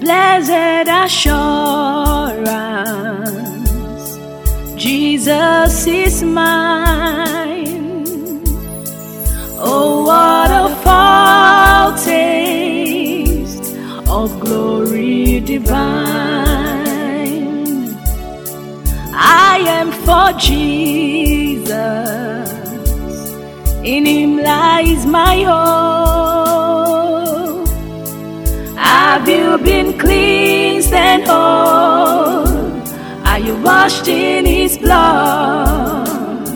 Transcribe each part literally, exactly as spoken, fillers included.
Blessed assurance, Jesus is mine. Oh, what a foretaste of glory divine. I am for Jesus, in Him lies my hope. Have you been cleansed and whole? Are you washed in His blood?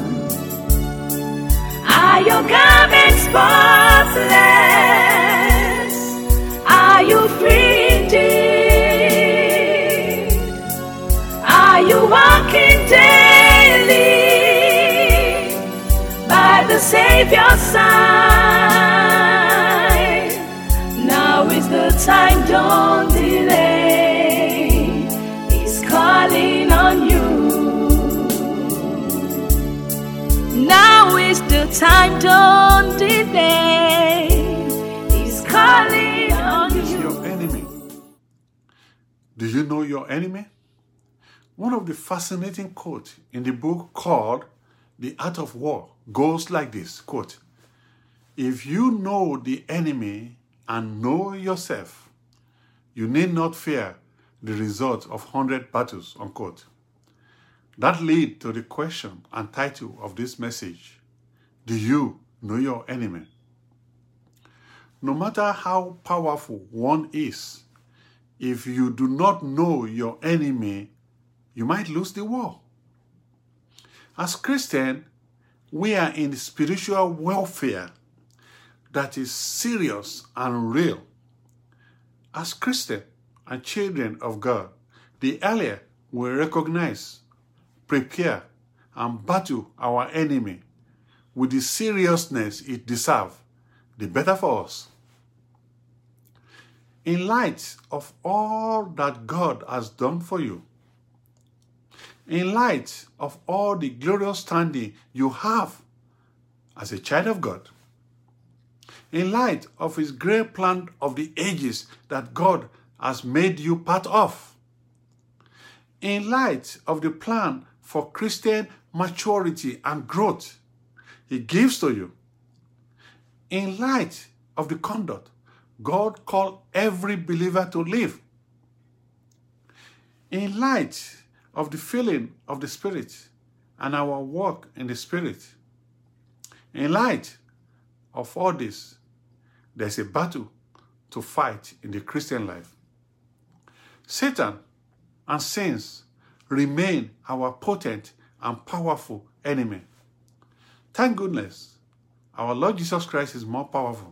Are your garments spotless? Are you free indeed? Are you walking daily by the Savior's side? Now is the time, don't delay. He's calling on you. Now is the time, don't delay. He's calling on you. Who is your enemy? Do you know your enemy? One of the fascinating quotes in the book called The Art of War goes like this, quote, "If you know the enemy and know yourself, you need not fear the result of hundred battles," unquote. That leads to the question and title of this message. Do you know your enemy? No matter how powerful one is, if you do not know your enemy, you might lose the war. As Christians, we are in spiritual warfare that is serious and real. As Christians and children of God, the earlier we recognize, prepare, and battle our enemy with the seriousness it deserves, the better for us. In light of all that God has done for you, in light of all the glorious standing you have as a child of God, in light of His great plan of the ages that God has made you part of, in light of the plan for Christian maturity and growth He gives to you, in light of the conduct God called every believer to live, in light of the filling of the Spirit and our walk in the Spirit, in light of all this, there's a battle to fight in the Christian life. Satan and sins remain our potent and powerful enemy. Thank goodness, our Lord Jesus Christ is more powerful.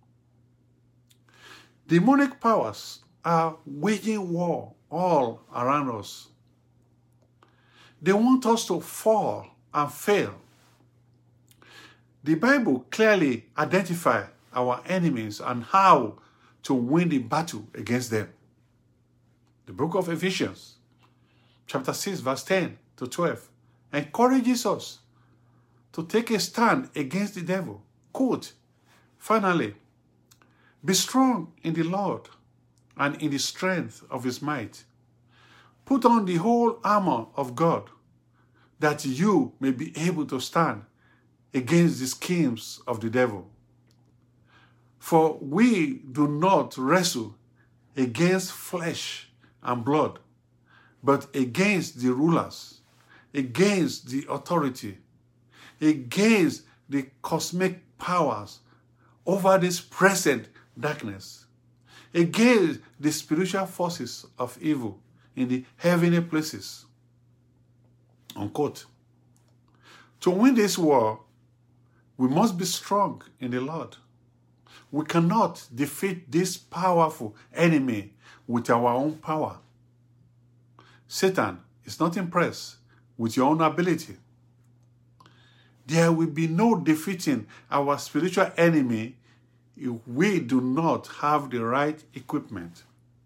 Demonic powers are waging war all around us. They want us to fall and fail. The Bible clearly identifies our enemies and how to win the battle against them. The book of Ephesians, chapter six, verse ten to twelve, encourages us to take a stand against the devil. Quote, "Finally, be strong in the Lord and in the strength of His might. Put on the whole armor of God, that you may be able to stand against the schemes of the devil. For we do not wrestle against flesh and blood, but against the rulers, against the authority, against the cosmic powers over this present darkness, against the spiritual forces of evil in the heavenly places." Unquote. To win this war, we must be strong in the Lord. We cannot defeat this powerful enemy with our own power. Satan is not impressed with your own ability. There will be no defeating our spiritual enemy if we do not have the right equipment.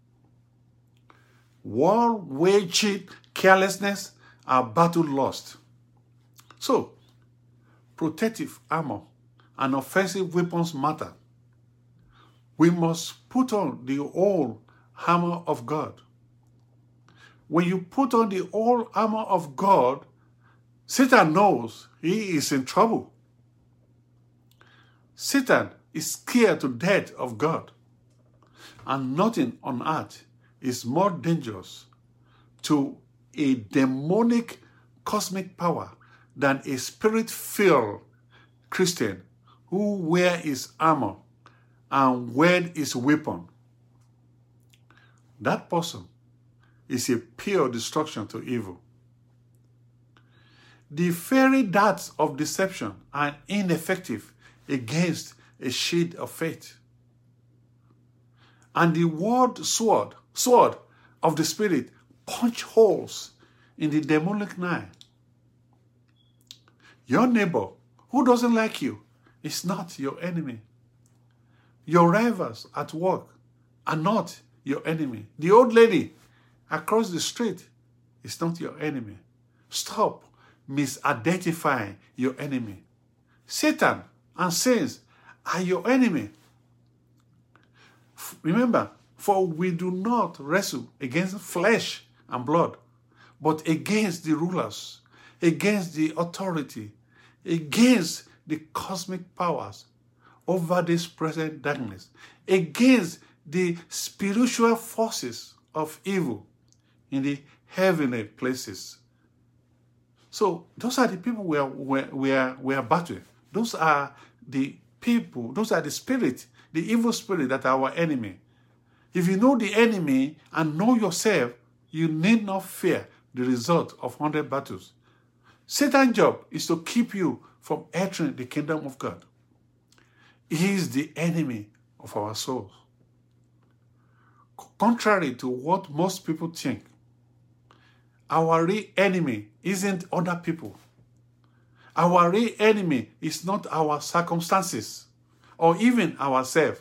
War waged carelessness are battle lost. So, protective armor and offensive weapons matter. We must put on the whole armor of God. When you put on the whole armor of God, Satan knows he is in trouble. Satan is scared to death of God. And nothing on earth is more dangerous to a demonic cosmic power than a spirit-filled Christian who wear his armor and wield his weapon. That person is a pure destruction to evil. The fiery darts of deception are ineffective against a shield of faith. And the word sword, sword of the Spirit punch holes in the demonic knife. Your neighbor who doesn't like you is not your enemy. Your rivals at work are not your enemy. The old lady across the street is not your enemy. Stop misidentifying your enemy. Satan and sins are your enemy. Remember, for we do not wrestle against flesh and blood, but against the rulers, against the authority, against the cosmic powers over this present darkness, against the spiritual forces of evil in the heavenly places. So those are the people we are, we are, we are, we are battling. Those are the people, those are the spirit, the evil spirit that are our enemy. If you know the enemy and know yourself, you need not fear the result of one hundred battles. Satan's job is to keep you from entering the kingdom of God. He is the enemy of our souls. Contrary to what most people think, our real enemy isn't other people. Our real enemy is not our circumstances or even ourselves.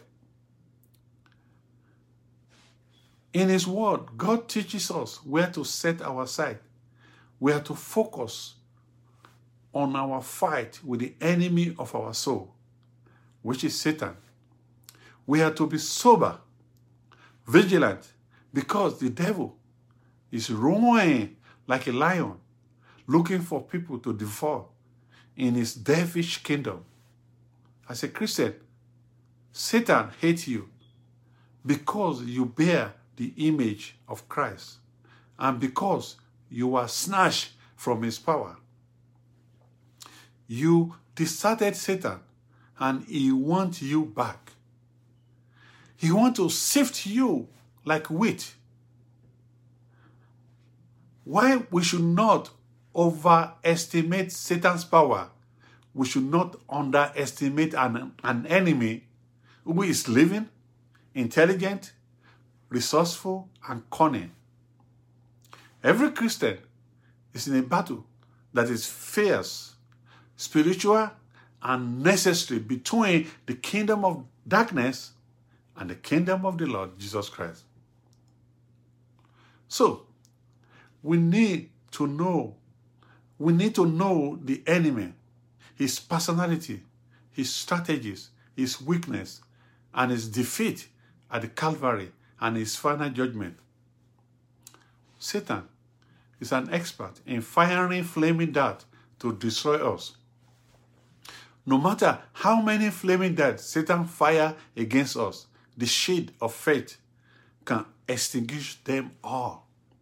In His Word, God teaches us where to set our sight, where to focus on our fight with the enemy of our soul, which is Satan. We are to be sober, vigilant, because the devil is roaring like a lion, looking for people to devour in his devilish kingdom. As a Christian, Satan hates you because you bear the image of Christ and because you are snatched from his power. You deserted Satan and he wants you back. He wants to sift you like wheat. While we should not overestimate Satan's power, we should not underestimate an, an enemy who is living, intelligent, resourceful, and cunning. Every Christian is in a battle that is fierce, spiritual, and necessary between the kingdom of darkness and the kingdom of the Lord Jesus Christ. So, we need to know, we need to know the enemy, his personality, his strategies, his weakness, and his defeat at the Calvary and his final judgment. Satan is an expert in firing flaming darts to destroy us. No matter how many flaming darts Satan fires against us, the shield of faith can extinguish them all.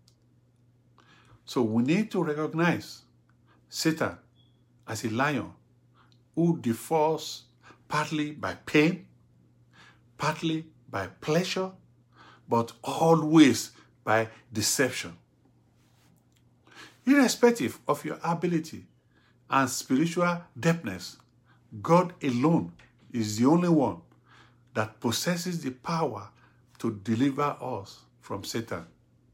So we need to recognize Satan as a lion who devours partly by pain, partly by pleasure, but always by deception. Irrespective of your ability and spiritual depthness, God alone is the only one that possesses the power to deliver us from Satan.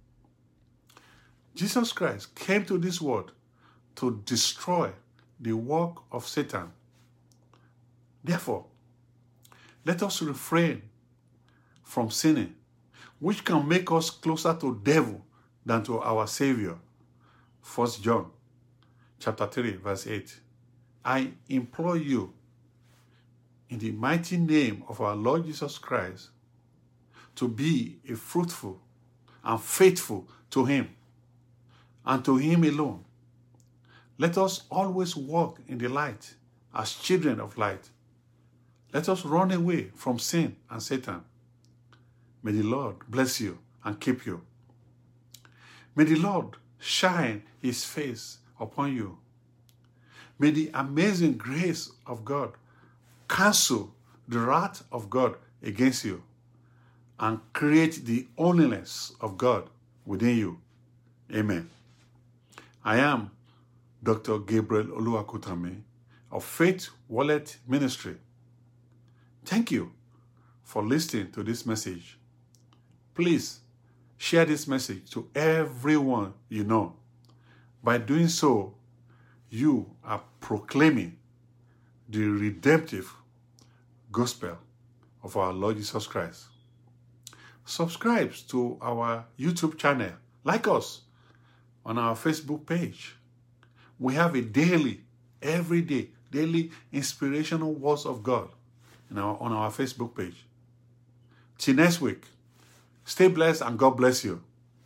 Jesus Christ came to this world to destroy the work of Satan. Therefore, let us refrain from sinning, which can make us closer to the devil than to our Savior. First John chapter three, verse eight. I implore you, in the mighty name of our Lord Jesus Christ, to be a fruitful and faithful to him and to him alone. Let us always walk in the light as children of light. Let us run away from sin and Satan. May the Lord bless you and keep you. May the Lord shine his face upon you. May the amazing grace of God cancel the wrath of God against you and create the holiness of God within you. Amen. I am Doctor Gabriel Oluwakutami of Faith Wallet Ministry. Thank you for listening to this message. Please share this message to everyone you know. By doing so, you are proclaiming the redemptive gospel of our Lord Jesus Christ. Subscribe to our YouTube channel. Like us on our Facebook page. We have a daily, everyday, daily inspirational words of God in our, on our Facebook page. Till next week, stay blessed and God bless you.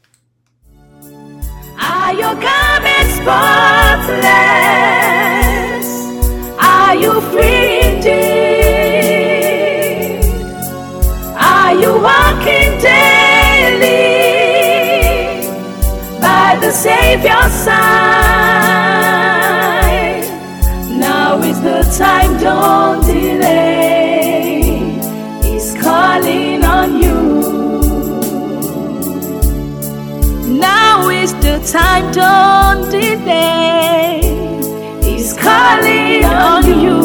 Are your garments spotless? Are you free indeed? Are you walking daily by the Savior's side? Now is the time, don't delay. He's calling on you. Now is the time, don't delay. He's calling on you.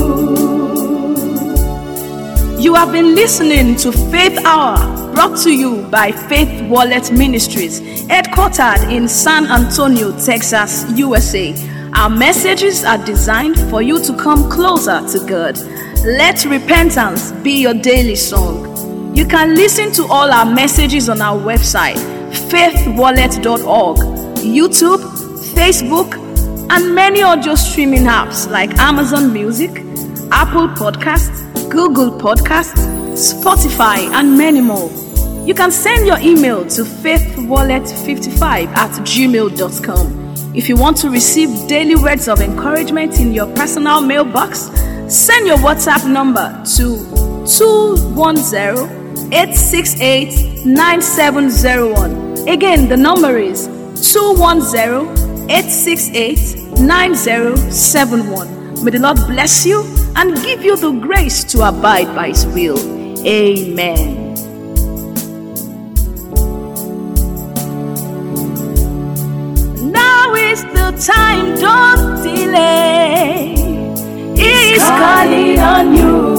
You have been listening to Faith Hour, brought to you by Faith Wallet Ministries, headquartered in San Antonio, Texas, U S A. Our messages are designed for you to come closer to God. Let repentance be your daily song. You can listen to all our messages on our website, faith wallet dot org, YouTube, Facebook, and many audio streaming apps like Amazon Music, Apple Podcasts, Google Podcasts, Spotify, and many more. You can send your email to faith wallet fifty-five at gmail dot com. If you want to receive daily words of encouragement in your personal mailbox, send your WhatsApp number to two one zero, eight six eight, nine seven zero one. Again, the number is two one zero, eight six eight, nine zero seven one. May the Lord bless you and give you the grace to abide by his will. Amen. Now is the time, don't delay. He is calling on you.